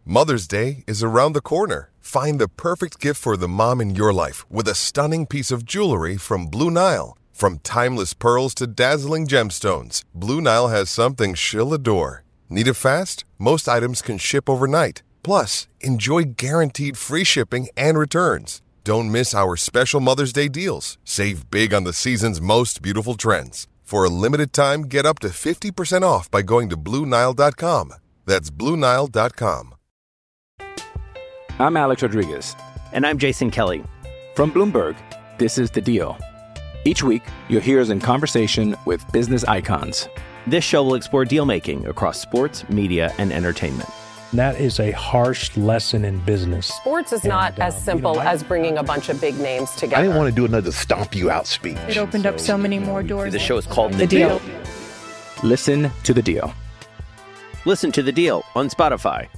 Mother's Day is around the corner. Find the perfect gift for the mom in your life with a stunning piece of jewelry from Blue Nile. From timeless pearls to dazzling gemstones, Blue Nile has something she'll adore. Need it fast? Most items can ship overnight. Plus, enjoy guaranteed free shipping and returns. Don't miss our special Mother's Day deals. Save big on the season's most beautiful trends. For a limited time, get up to 50% off by going to BlueNile.com. That's BlueNile.com. I'm Alex Rodriguez. And I'm Jason Kelly. From Bloomberg, this is The Deal. Each week, you'll hear us in conversation with business icons. This show will explore deal-making across sports, media, and entertainment. That is a harsh lesson in business. Sports is not as simple as bringing a bunch of big names together. I didn't want to do another stomp you out speech. It opened up so many more doors. The show is called The Deal. Listen to The Deal. Listen to The Deal on Spotify.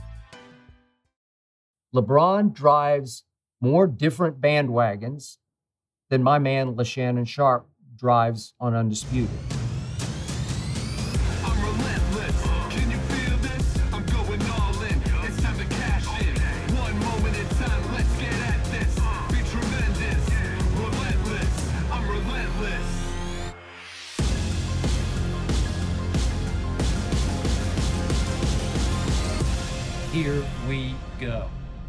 LeBron drives more different bandwagons than my man LaShannon Sharp drives on Undisputed. Here we go.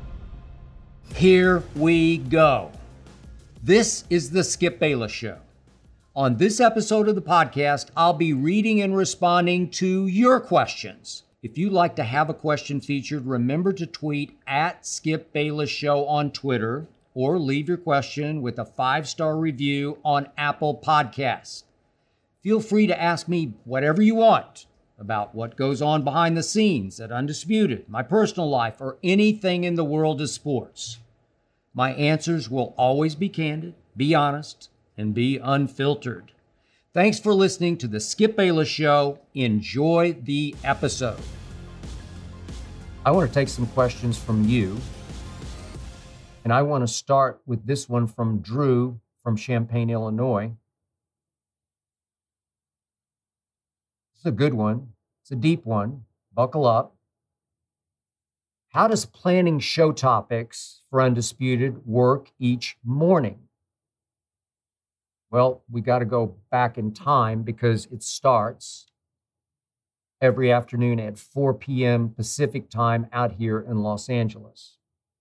Here we go. This is the Skip Bayless Show. On this episode of the podcast, I'll be reading and responding to your questions. If you'd like to have a question featured, remember to tweet at Skip Bayless Show on Twitter or leave your question with a 5-star review on Apple Podcasts. Feel free to ask me whatever you want about what goes on behind the scenes at Undisputed, my personal life, or anything in the world of sports. My answers will always be candid, be honest, and be unfiltered. Thanks for listening to the Skip Bayless Show. Enjoy the episode. I want to take some questions from you. And I want to start with this one from Drew from Champaign, Illinois. It's a good one. It's a deep one. Buckle up. How does planning show topics for Undisputed work each morning? Well, we got to go back in time because it starts every afternoon at 4 p.m. Pacific time out here in Los Angeles.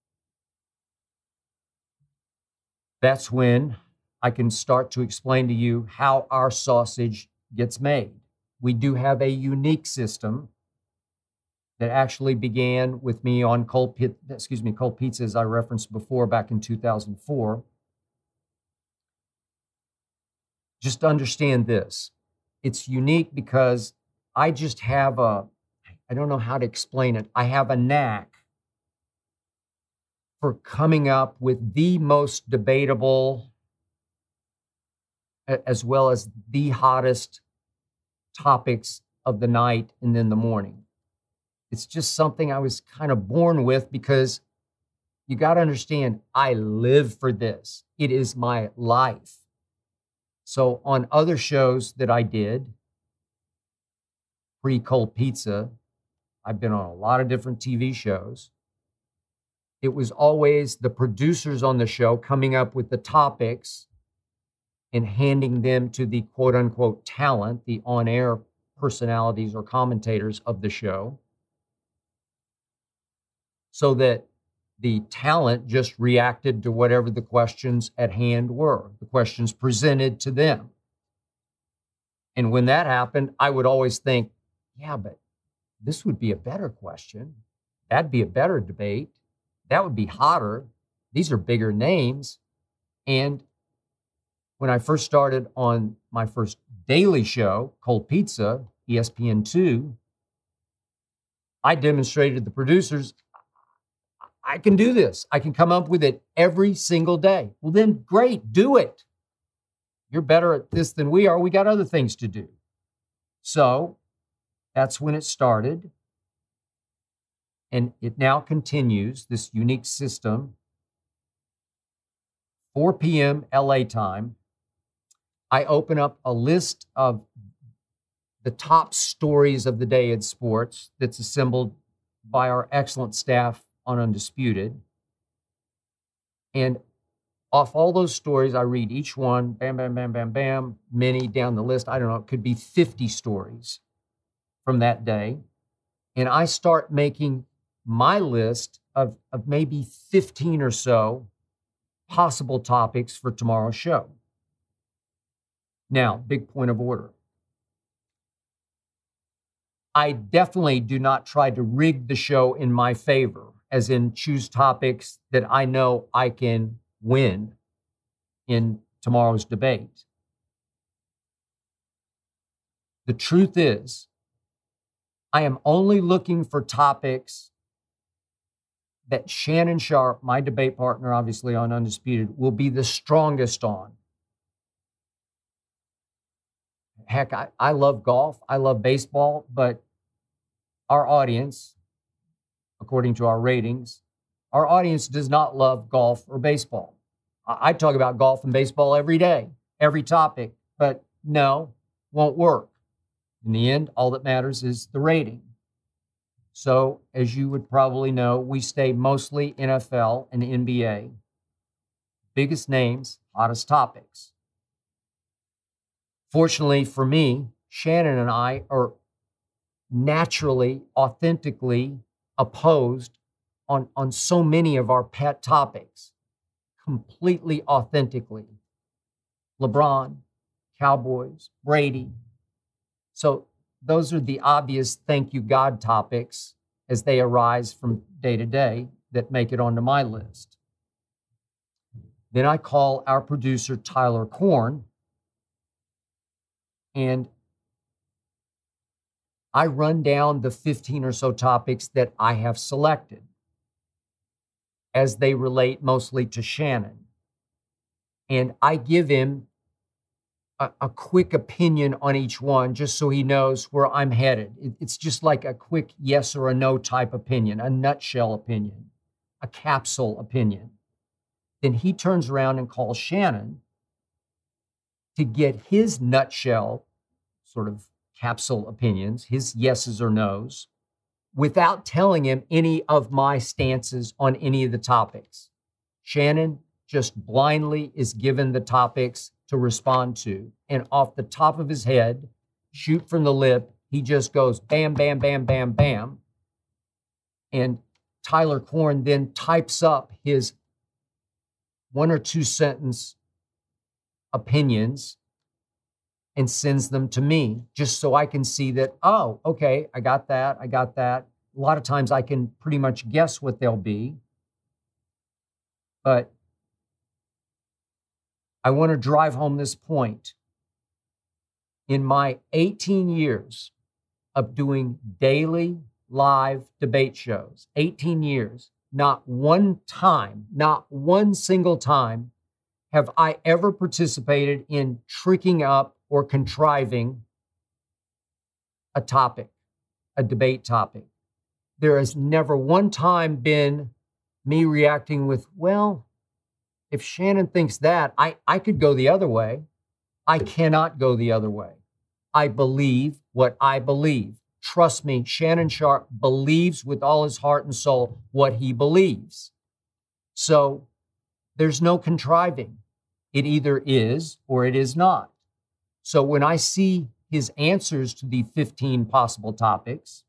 That's when I can start to explain to you how our sausage gets made. We do have a unique system that actually began with me on Cold Pizza, as I referenced before, back in 2004. Just understand this. It's unique because I just have I don't know how to explain it. I have a knack for coming up with the most debatable as well as the hottest topics of the night and then the morning. It's just something I was kind of born with because you got to understand, I live for this. It is my life. So on other shows that I did, pre-Cold Pizza, I've been on a lot of different TV shows. It was always the producers on the show coming up with the topics and handing them to the quote unquote talent, the on-air personalities or commentators of the show, so that the talent just reacted to whatever the questions at hand were, the questions presented to them. And when that happened, I would always think, yeah, but this would be a better question. That'd be a better debate. That would be hotter. These are bigger names. And when I first started on my first daily show, Cold Pizza, ESPN2, I demonstrated to the producers, I can do this. I can come up with it every single day. Well, then great, do it. You're better at this than we are. We got other things to do. So that's when it started. And it now continues, this unique system. 4 p.m. LA time, I open up a list of the top stories of the day in sports that's assembled by our excellent staff on Undisputed. And off all those stories, I read each one, bam, bam, bam, bam, bam, many down the list. I don't know, it could be 50 stories from that day. And I start making my list of maybe 15 or so possible topics for tomorrow's show. Now, big point of order. I definitely do not try to rig the show in my favor, as in choose topics that I know I can win in tomorrow's debate. The truth is, I am only looking for topics that Shannon Sharpe, my debate partner, obviously on Undisputed, will be the strongest on. Heck, I love golf, I love baseball, but our audience, according to our ratings, our audience does not love golf or baseball. I talk about golf and baseball every day, every topic, but no, won't work. In the end, all that matters is the rating. So, as you would probably know, we stay mostly NFL and NBA. Biggest names, hottest topics. Fortunately for me, Shannon and I are naturally, authentically opposed on so many of our pet topics, completely authentically. LeBron, Cowboys, Brady. So those are the obvious thank you God topics as they arise from day to day that make it onto my list. Then I call our producer, Tyler Korn, and I run down the 15 or so topics that I have selected as they relate mostly to Shannon. And I give him a quick opinion on each one just so he knows where I'm headed. It's just like a quick yes or a no type opinion, a nutshell opinion, a capsule opinion. Then he turns around and calls Shannon to get his nutshell sort of capsule opinions, his yeses or nos, without telling him any of my stances on any of the topics. Shannon just blindly is given the topics to respond to. And off the top of his head, shoot from the lip, he just goes bam, bam, bam, bam, bam. And Tyler Korn then types up his 1 or 2 sentence opinions and sends them to me just so I can see that, oh, okay, I got that. A lot of times I can pretty much guess what they'll be. But I want to drive home this point. In my 18 years of doing daily live debate shows, 18 years, not one single time have I ever participated in tricking up or contriving a topic, a debate topic. There has never one time been me reacting with, well, if Shannon thinks that, I could go the other way. I cannot go the other way. I believe what I believe. Trust me, Shannon Sharpe believes with all his heart and soul what he believes. So there's no contriving. It either is or it is not. So when I see his answers to the 15 possible topics,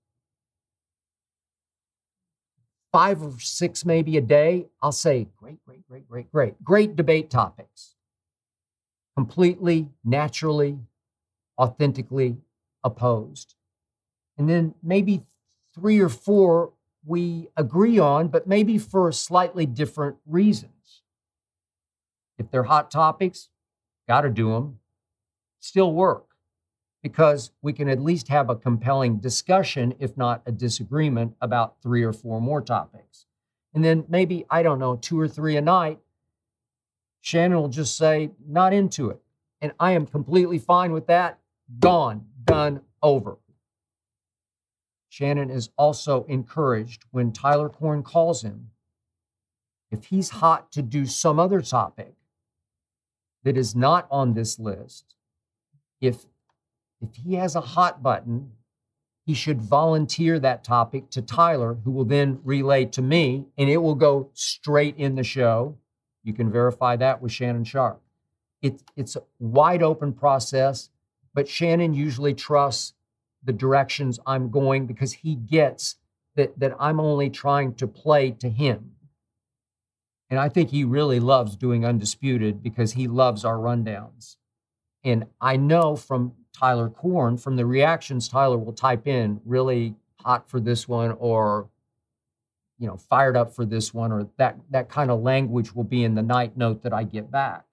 5 or 6 maybe a day, I'll say, great debate topics. Completely, naturally, authentically opposed. And then maybe 3 or 4 we agree on, but maybe for slightly different reasons. If they're hot topics, got to do them. Still work, because we can at least have a compelling discussion, if not a disagreement, about 3 or 4 more topics. And then maybe, 2 or 3 a night, Shannon will just say, not into it. And I am completely fine with that. Gone, done, over. Shannon is also encouraged when Tyler Korn calls him, if he's hot to do some other topic that is not on this list, if he has a hot button, he should volunteer that topic to Tyler, who will then relay to me, and it will go straight in the show. You can verify that with Shannon Sharpe. It's a wide open process, but Shannon usually trusts the directions I'm going because he gets that I'm only trying to play to him. And I think he really loves doing Undisputed because he loves our rundowns. And I know from Tyler Korn, from the reactions Tyler will type in, really hot for this one, or fired up for this one, or that kind of language will be in the night note that I get back.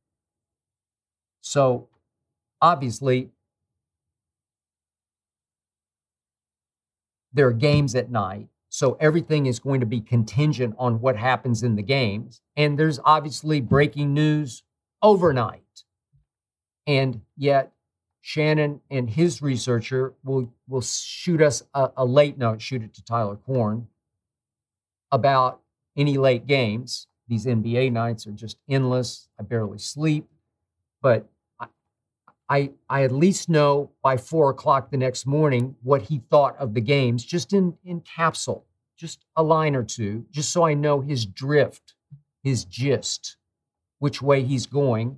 So obviously, there are games at night, so everything is going to be contingent on what happens in the games. And there's obviously breaking news overnight. And yet, Shannon and his researcher will shoot us a late note, shoot it to Tyler Korn, about any late games. These NBA nights are just endless. I barely sleep. But I at least know by 4 o'clock the next morning what he thought of the games, just in capsule, just a line or two, just so I know his drift, his gist, which way he's going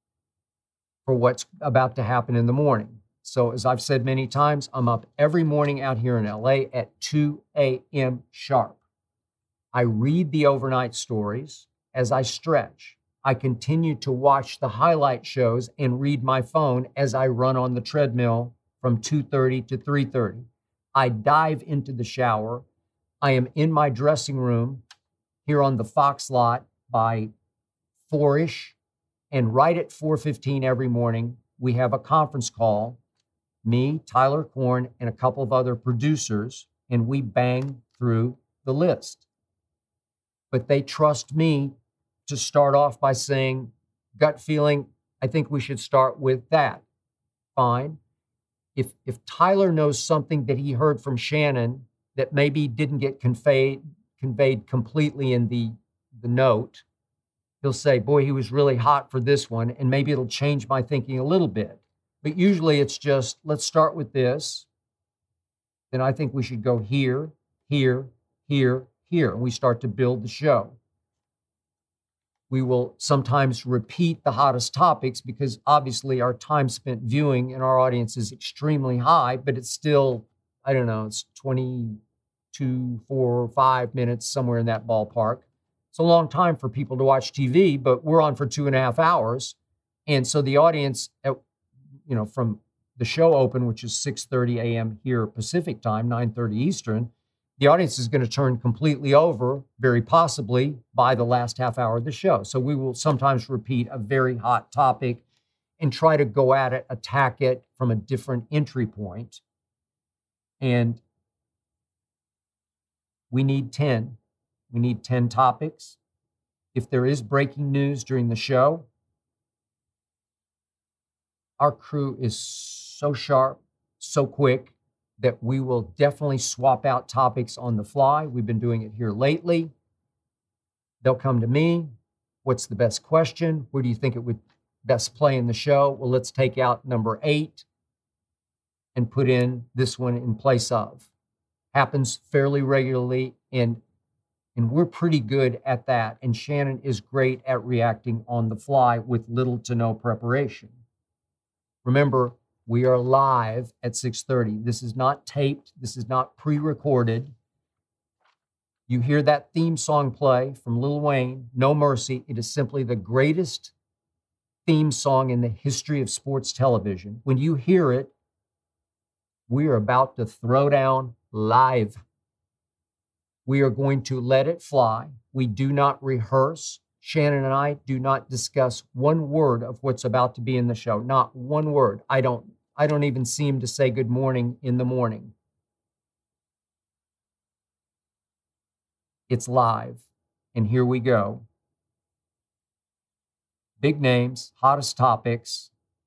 for what's about to happen in the morning. So as I've said many times, I'm up every morning out here in LA at 2 a.m. sharp. I read the overnight stories as I stretch. I continue to watch the highlight shows and read my phone as I run on the treadmill from 2:30 to 3:30. I dive into the shower. I am in my dressing room here on the Fox lot by 4-ish. And right at 4:15 every morning, we have a conference call, me, Tyler Korn, and a couple of other producers, and we bang through the list. But they trust me to start off by saying, gut feeling, I think we should start with that. Fine. If Tyler knows something that he heard from Shannon that maybe didn't get conveyed completely in the note, he'll say, boy, he was really hot for this one, and maybe it'll change my thinking a little bit. But usually it's just, let's start with this. Then I think we should go here, here, here, here, and we start to build the show. We will sometimes repeat the hottest topics because obviously our time spent viewing in our audience is extremely high, but it's still, I don't know, it's 22, 4, 5 minutes, somewhere in that ballpark. It's a long time for people to watch TV, but we're on for 2.5 hours. And so the audience, from the show open, which is 6:30 a.m. here Pacific time, 9:30 Eastern, the audience is going to turn completely over, very possibly, by the last half hour of the show. So we will sometimes repeat a very hot topic and try to go at it, attack it from a different entry point. And we need 10. We need 10 topics. If there is breaking news during the show, our crew is so sharp, so quick, that we will definitely swap out topics on the fly. We've been doing it here lately. They'll come to me. What's the best question? Where do you think it would best play in the show? Well, let's take out number 8 and put in this one in place of. Happens fairly regularly, and we're pretty good at that. And Shannon is great at reacting on the fly with little to no preparation. Remember, we are live at 6:30. This is not taped. This is not pre-recorded. You hear that theme song play from Lil Wayne, No Mercy. It is simply the greatest theme song in the history of sports television. When you hear it, we are about to throw down live. We are going to let it fly. We do not rehearse. Shannon and I do not discuss one word of what's about to be in the show. Not one word. I don't even seem to say good morning in the morning. It's live. And here we go. Big names, hottest topics,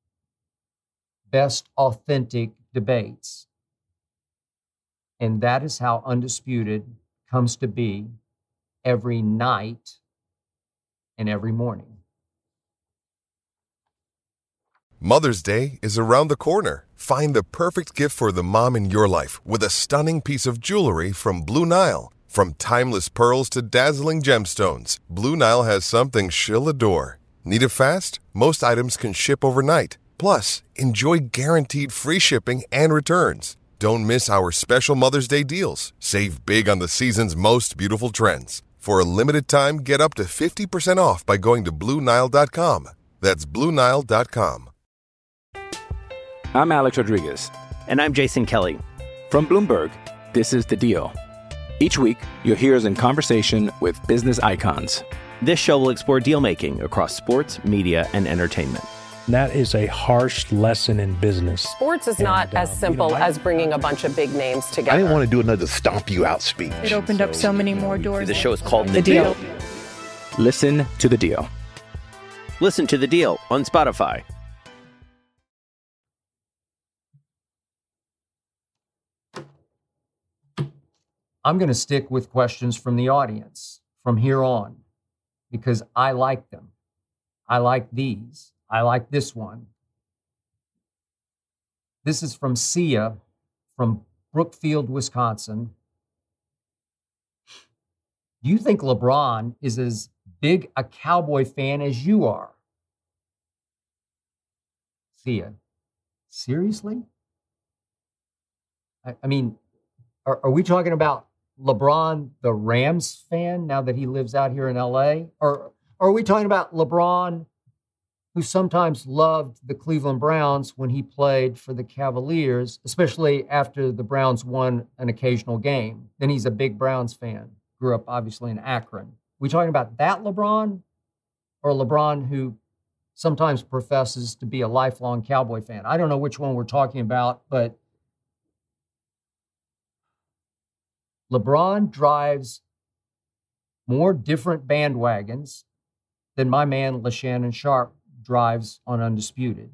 best authentic debates. And that is how Undisputed comes to be every night and every morning. Mother's Day is around the corner. Find the perfect gift for the mom in your life with a stunning piece of jewelry from Blue Nile. From timeless pearls to dazzling gemstones, Blue Nile has something she'll adore. Need it fast? Most items can ship overnight. Plus, enjoy guaranteed free shipping and returns. Don't miss our special Mother's Day deals. Save big on the season's most beautiful trends. For a limited time, get up to 50% off by going to BlueNile.com. That's BlueNile.com. I'm Alex Rodriguez. And I'm Jason Kelly. From Bloomberg, this is The Deal. Each week, you'll hear us in conversation with business icons. This show will explore deal-making across sports, media, and entertainment. That is a harsh lesson in business. Sports is not as simple as bringing a bunch of big names together. I didn't want to do another stomp you out speech. It opened up so many more doors. The show is called The Deal. Listen to The Deal. Listen to The Deal on Spotify. I'm going to stick with questions from the audience from here on because I like them. I like these. I like this one. This is from Sia from Brookfield, Wisconsin. Do you think LeBron is as big a Cowboy fan as you are? Sia, seriously? I mean, are we talking about LeBron, the Rams fan, now that he lives out here in LA? Or are we talking about LeBron, who sometimes loved the Cleveland Browns when he played for the Cavaliers, especially after the Browns won an occasional game? Then he's a big Browns fan. Grew up, obviously, in Akron. We talking about that LeBron, or LeBron who sometimes professes to be a lifelong Cowboy fan? I don't know which one we're talking about, but LeBron drives more different bandwagons than my man LaShannon Sharp drives on Undisputed.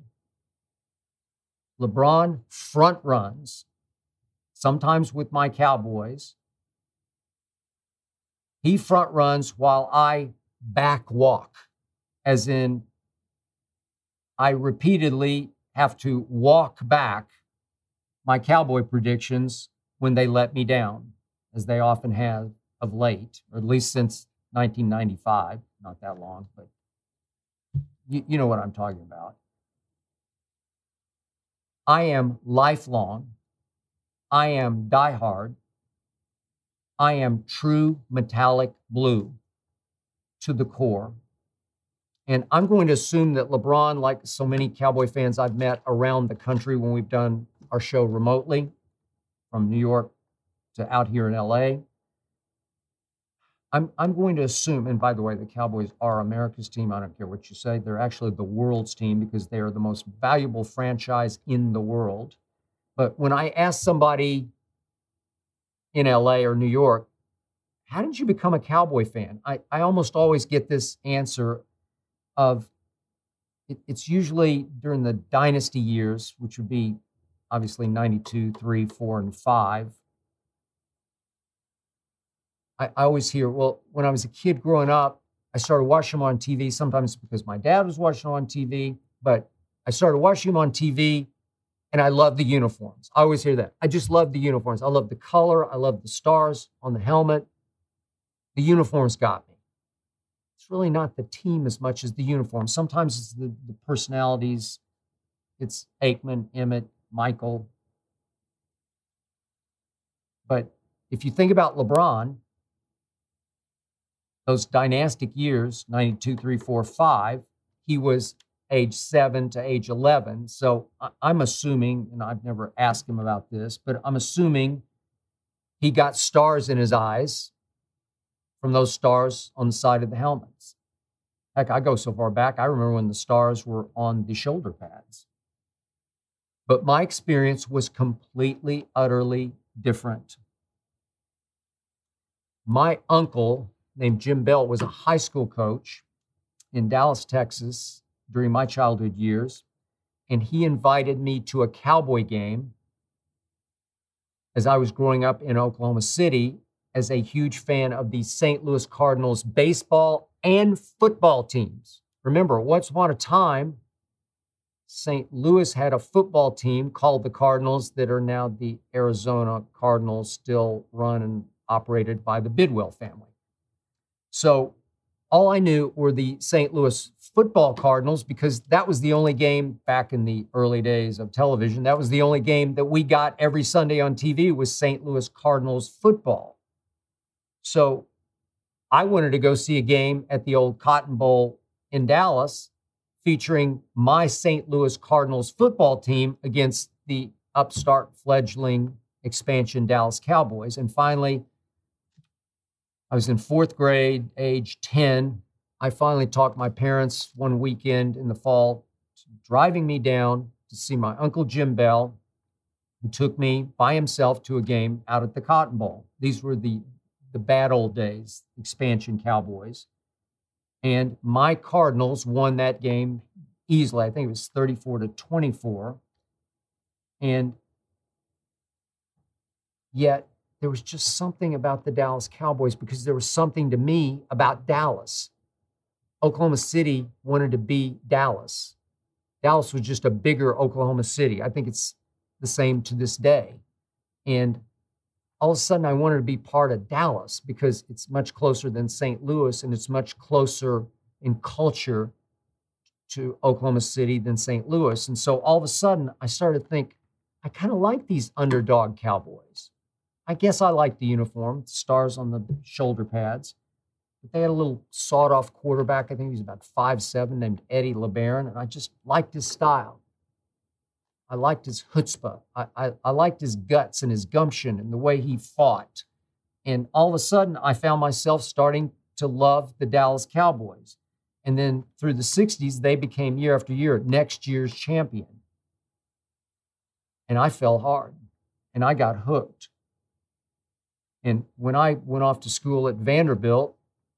LeBron front runs, sometimes with my Cowboys. He front runs while I back walk, as in I repeatedly have to walk back my Cowboy predictions when they let me down, as they often have of late, or at least since 1995, not that long, but you know what I'm talking about. I am lifelong. I am diehard. I am true metallic blue to the core. And I'm going to assume that LeBron, like so many Cowboy fans I've met around the country when we've done our show remotely, from New York to out here in LA, I'm going to assume, and by the way, the Cowboys are America's team. I don't care what you say. They're actually the world's team because they are the most valuable franchise in the world. But when I ask somebody in LA or New York, how did you become a Cowboy fan? I almost always get this answer of, it's usually during the dynasty years, which would be obviously 92, 3, 4, and 5. I always hear, well, when I was a kid growing up, I started watching them on TV, sometimes because my dad was watching them on TV, but I started watching them on TV and I love the uniforms. I always hear that. I just love the uniforms. I love the color. I love the stars on the helmet. The uniforms got me. It's really not the team as much as the uniform. Sometimes it's the personalities. It's Aikman, Emmett, Michael. But if you think about LeBron, those dynastic years, 92, 3, 4, 5, he was age 7 to age 11. So I'm assuming, and I've never asked him about this, but I'm assuming he got stars in his eyes from those stars on the side of the helmets. Heck, I go so far back, I remember when the stars were on the shoulder pads. But my experience was completely, utterly different. My uncle, named Jim Bell, was a high school coach in Dallas, Texas during my childhood years, and he invited me to a Cowboy game as I was growing up in Oklahoma City as a huge fan of the St. Louis Cardinals baseball and football teams. Remember, once upon a time, St. Louis had a football team called the Cardinals that are now the Arizona Cardinals, still run and operated by the Bidwell family. So all I knew were the St. Louis football Cardinals because that was the only game back in the early days of television. That was the only game that we got every Sunday on TV was St. Louis Cardinals football. So I wanted to go see a game at the old Cotton Bowl in Dallas featuring my St. Louis Cardinals football team against the upstart fledgling expansion Dallas Cowboys. And finally, I was in fourth grade, age 10. I finally talked my parents one weekend in the fall, driving me down to see my Uncle Jim Bell, who took me by himself to a game out at the Cotton Bowl. These were the bad old days, expansion Cowboys. And my Cardinals won that game easily. I think it was 34-24. And yet there was just something about the Dallas Cowboys because there was something to me about Dallas. Oklahoma City wanted to be Dallas. Dallas was just a bigger Oklahoma City. I think it's the same to this day. And all of a sudden, I wanted to be part of Dallas because it's much closer than St. Louis, and it's much closer in culture to Oklahoma City than St. Louis. And so all of a sudden, I started to think, I kind of like these underdog Cowboys. I guess I like the uniform, stars on the shoulder pads. But they had a little sawed-off quarterback. I think he was about 5'7", named Eddie LeBaron, and I just liked his style. I liked his chutzpah. I liked his guts and his gumption and the way he fought. And all of a sudden, I found myself starting to love the Dallas Cowboys. And then through the 60s, they became year after year next year's champion. And I fell hard, and I got hooked. And when I went off to school at Vanderbilt,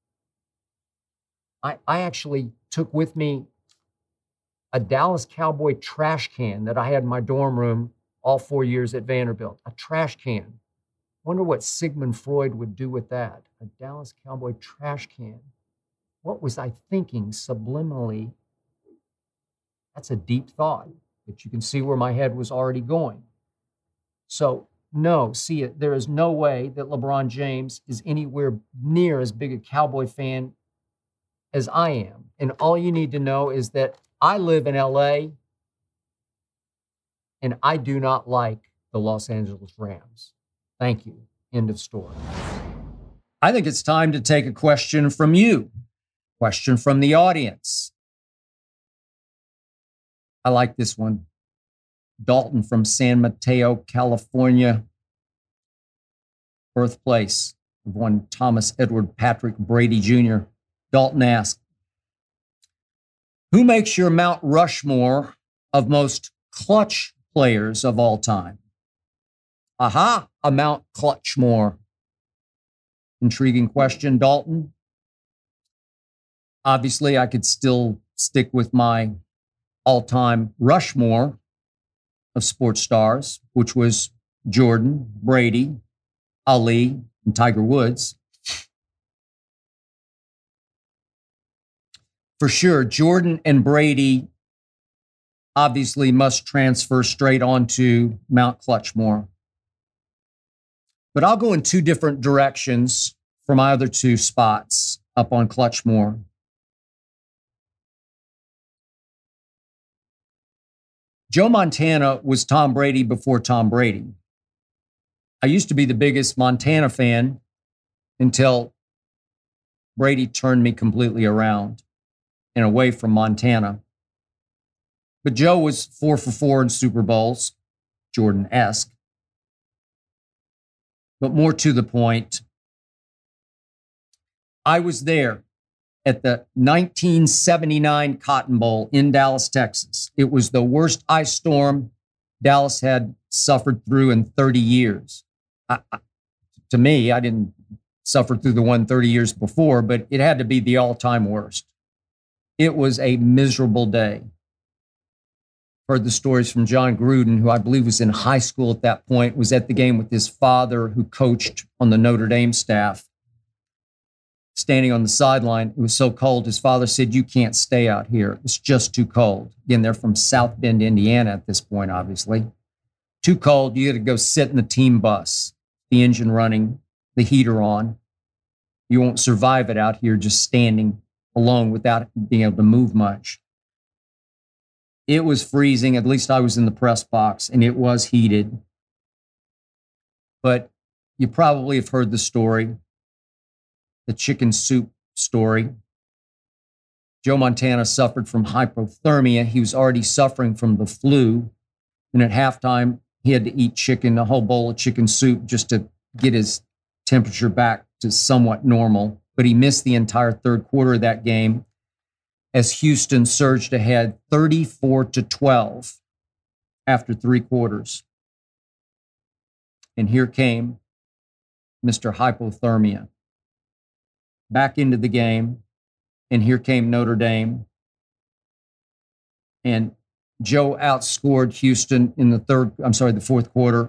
I actually took with me a Dallas Cowboy trash can that I had in my dorm room all 4 years at Vanderbilt. A trash can. Wonder what Sigmund Freud would do with that. A Dallas Cowboy trash can. What was I thinking subliminally? That's a deep thought, but you can see where my head was already going. So, no, there is no way that LeBron James is anywhere near as big a Cowboy fan as I am. And all you need to know is that I live in LA, and I do not like the Los Angeles Rams. Thank you. End of story. I think it's time to take a question from you. Question from the audience. I like this one. Dalton from San Mateo, California, birthplace of one Thomas Edward Patrick Brady Jr. Dalton asks, who makes your Mount Rushmore of most clutch players of all time? Aha, a Mount Clutchmore. Intriguing question, Dalton. Obviously, I could still stick with my all-time Rushmore of sports stars, which was Jordan, Brady, Ali, and Tiger Woods. For sure, Jordan and Brady obviously must transfer straight onto Mount Clutchmore. But I'll go in two different directions for my other two spots up on Clutchmore. Joe Montana was Tom Brady before Tom Brady. I used to be the biggest Montana fan until Brady turned me completely around and away from Montana. But Joe was 4 for 4 in Super Bowls, Jordan-esque. But more to the point, I was there at the 1979 Cotton Bowl in Dallas, Texas. It was the worst ice storm Dallas had suffered through in 30 years. To me, I didn't suffer through the one 30 years before, but it had to be the all-time worst. It was a miserable day. Heard the stories from John Gruden, who I believe was in high school at that point, was at the game with his father, who coached on the Notre Dame staff. standing on the sideline. It was so cold. His father said, "You can't stay out here. It's just too cold." Again, they're from South Bend, Indiana at this point, obviously. Too cold. You got to go sit in the team bus, the engine running, the heater on. You won't survive it out here just standing alone without being able to move much. It was freezing. At least I was in the press box, and it was heated. But you probably have heard the story, the chicken soup story. Joe Montana suffered from hypothermia. He was already suffering from the flu. And at halftime, he had to eat chicken, a whole bowl of chicken soup, just to get his temperature back to somewhat normal. But he missed the entire third quarter of that game as Houston surged ahead 34-12 after 3 quarters. And here came Mr. Hypothermia back into the game. And here came Notre Dame. And Joe outscored Houston in the fourth quarter,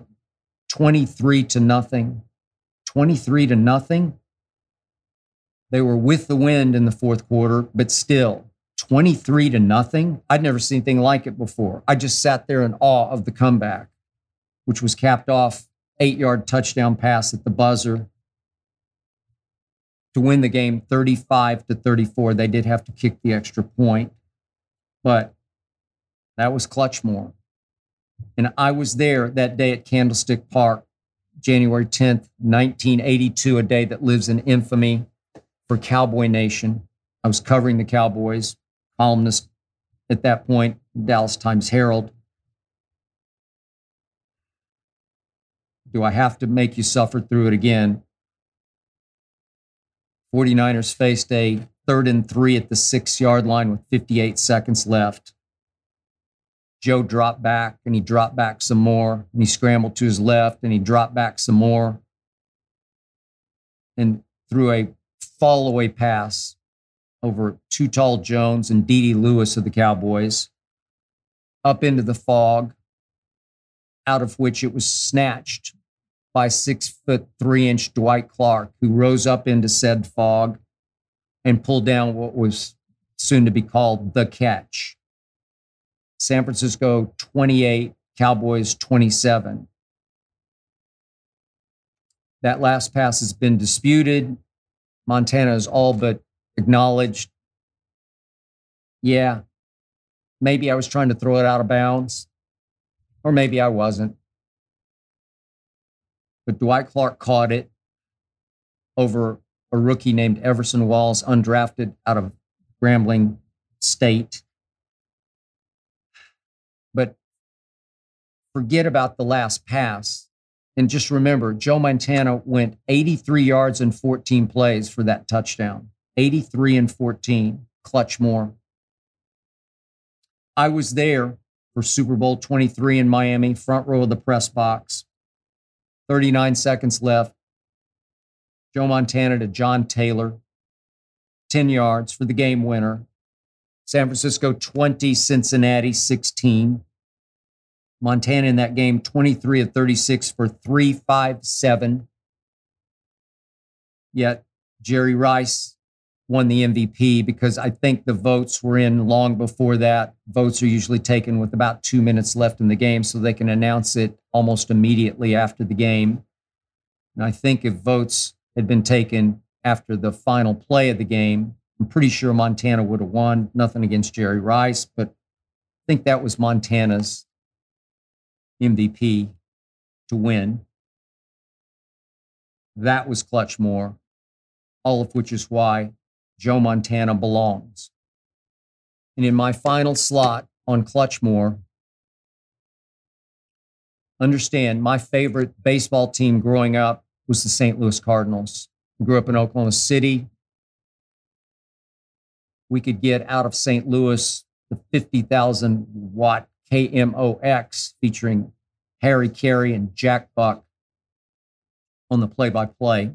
23-0. 23-0. They were with the wind in the fourth quarter, but still 23-0. I'd never seen anything like it before. I just sat there in awe of the comeback, which was capped off 8-yard touchdown pass at the buzzer to win the game 35-34. They did have to kick the extra point, but that was Clutchmore. And I was there that day at Candlestick Park, January 10th, 1982, a day that lives in infamy for Cowboy Nation. I was covering the Cowboys, columnist at that point, Dallas Times-Herald. Do I have to make you suffer through it again? 49ers faced a 3rd and 3 at the 6-yard line with 58 seconds left. Joe dropped back, and he dropped back some more, and he scrambled to his left, and he dropped back some more, and threw a fall-away pass over Too Tall Jones and D.D. Lewis of the Cowboys up into the fog, out of which it was snatched by 6'3" Dwight Clark, who rose up into said fog and pulled down what was soon to be called the catch. San Francisco 28, Cowboys 27. That last pass has been disputed. Montana has all but acknowledged, yeah, maybe I was trying to throw it out of bounds, or maybe I wasn't. But Dwight Clark caught it over a rookie named Everson Walls, undrafted out of Grambling State. But forget about the last pass. And just remember, Joe Montana went 83 yards and 14 plays for that touchdown. 83 and 14, Clutchmore. I was there for Super Bowl 23 in Miami, front row of the press box. 39 seconds left. Joe Montana to John Taylor. 10 yards for the game winner. San Francisco 20, Cincinnati 16. Montana in that game, 23 of 36 for 357. Yet Jerry Rice won the MVP because I think the votes were in long before that. Votes are usually taken with about 2 minutes left in the game, so they can announce it almost immediately after the game. And I think if votes had been taken after the final play of the game, I'm pretty sure Montana would have won. Nothing against Jerry Rice, but I think that was Montana's MVP to win. That was Clutchmore, all of which is why Joe Montana belongs. And in my final slot on Clutchmore, understand my favorite baseball team growing up was the St. Louis Cardinals. I grew up in Oklahoma City. We could get out of St. Louis the 50,000 watt KMOX featuring Harry Carey and Jack Buck on the play-by-play.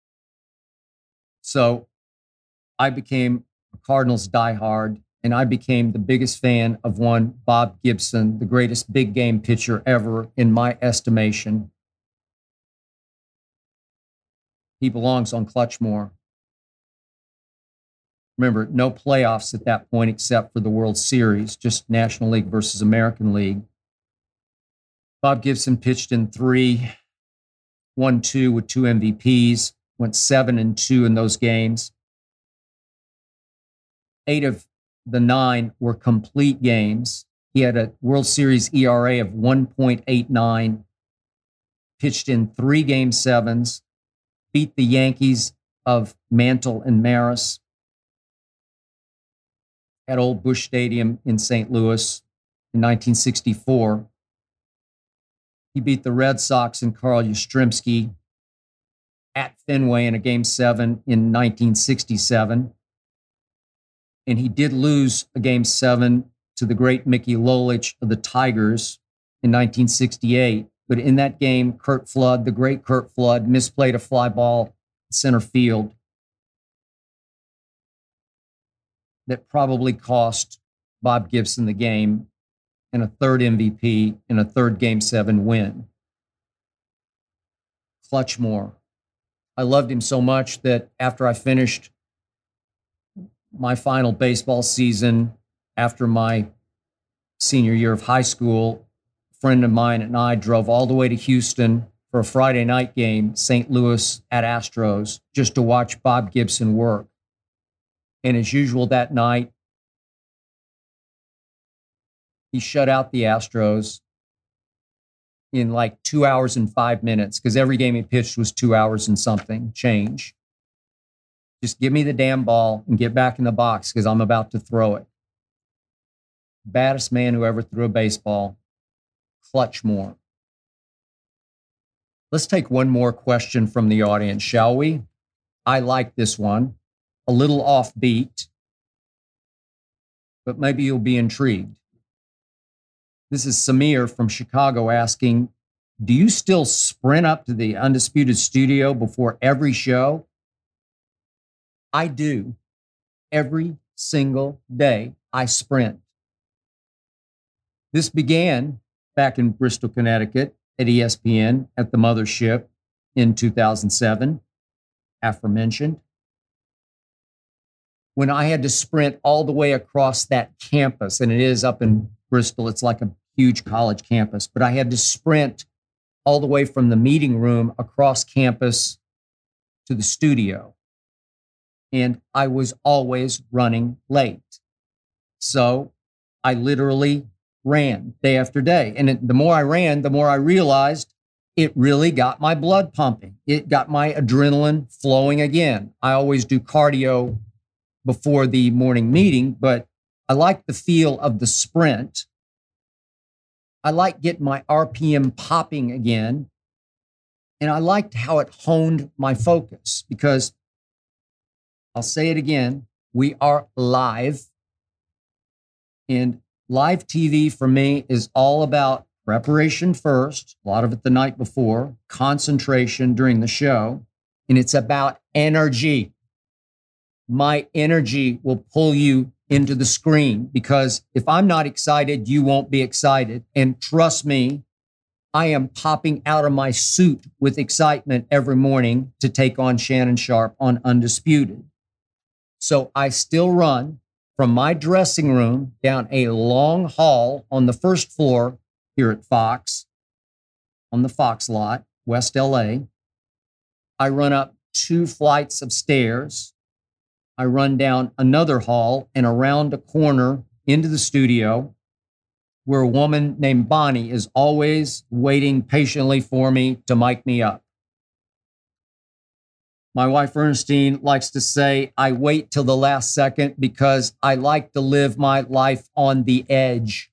So I became a Cardinals diehard, and I became the biggest fan of one Bob Gibson, the greatest big game pitcher ever in my estimation. He belongs on Clutchmore. Remember, no playoffs at that point except for the World Series, just National League versus American League. Bob Gibson pitched in 3, 1-2 with 2 MVPs, went 7-2 in those games. 8 of the 9 were complete games. He had a World Series ERA of 1.89, pitched in 3 Game 7s, beat the Yankees of Mantle and Maris at Old Busch Stadium in St. Louis in 1964. He beat the Red Sox and Carl Yastrzemski at Fenway in a Game 7 in 1967. And he did lose a Game 7 to the great Mickey Lolich of the Tigers in 1968. But in that game, Curt Flood, the great Curt Flood, misplayed a fly ball in center field that probably cost Bob Gibson the game and a 3rd MVP and a 3rd Game 7 win. Clutchmore. I loved him so much that after I finished my final baseball season, after my senior year of high school, a friend of mine and I drove all the way to Houston for a Friday night game, St. Louis at Astros, just to watch Bob Gibson work. And as usual that night, he shut out the Astros in like 2 hours and 5 minutes, because every game he pitched was 2 hours and something change. Just give me the damn ball and get back in the box because I'm about to throw it. Baddest man who ever threw a baseball, Clutchmore. Let's take one more question from the audience, shall we? I like this one. A little offbeat, but maybe you'll be intrigued. This is Samir from Chicago asking, do you still sprint up to the Undisputed studio before every show? I do. Every single day I sprint. This began back in Bristol, Connecticut at ESPN at the Mothership in 2007, aforementioned, when I had to sprint all the way across that campus, and it is up in Bristol, it's like a huge college campus, but I had to sprint all the way from the meeting room across campus to the studio. And I was always running late. So I literally ran day after day. And the more I ran, the more I realized it really got my blood pumping. It got my adrenaline flowing again. I always do cardio before the morning meeting, but I like the feel of the sprint. I like getting my RPM popping again. And I liked how it honed my focus because I'll say it again, we are live. And live TV for me is all about preparation first, a lot of it the night before, concentration during the show, and it's about energy. My energy will pull you into the screen because if I'm not excited, you won't be excited. And trust me, I am popping out of my suit with excitement every morning to take on Shannon Sharpe on Undisputed. So I still run from my dressing room down a long hall on the first floor here at Fox, on the Fox lot, West LA. I run up 2 flights of stairs. I run down another hall and around a corner into the studio where a woman named Bonnie is always waiting patiently for me to mic me up. My wife, Ernestine, likes to say, I wait till the last second because I like to live my life on the edge.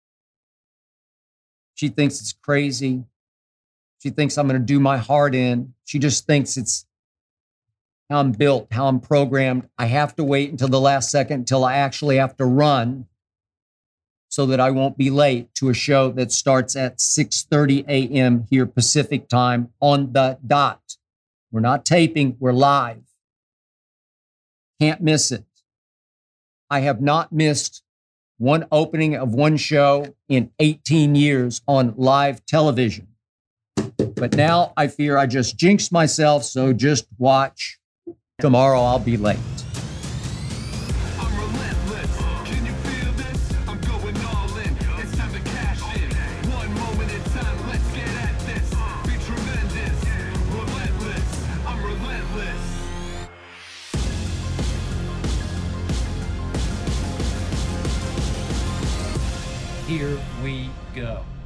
She thinks it's crazy. She thinks I'm going to do my heart in. She just thinks it's how I'm built, how I'm programmed. I have to wait until the last second until I actually have to run so that I won't be late to a show that starts at 6:30 a.m. here Pacific time on the dot. We're not taping, we're live. Can't miss it. I have not missed one opening of one show in 18 years on live television. But now I fear I just jinxed myself, so just watch. Tomorrow I'll be late. Here we go.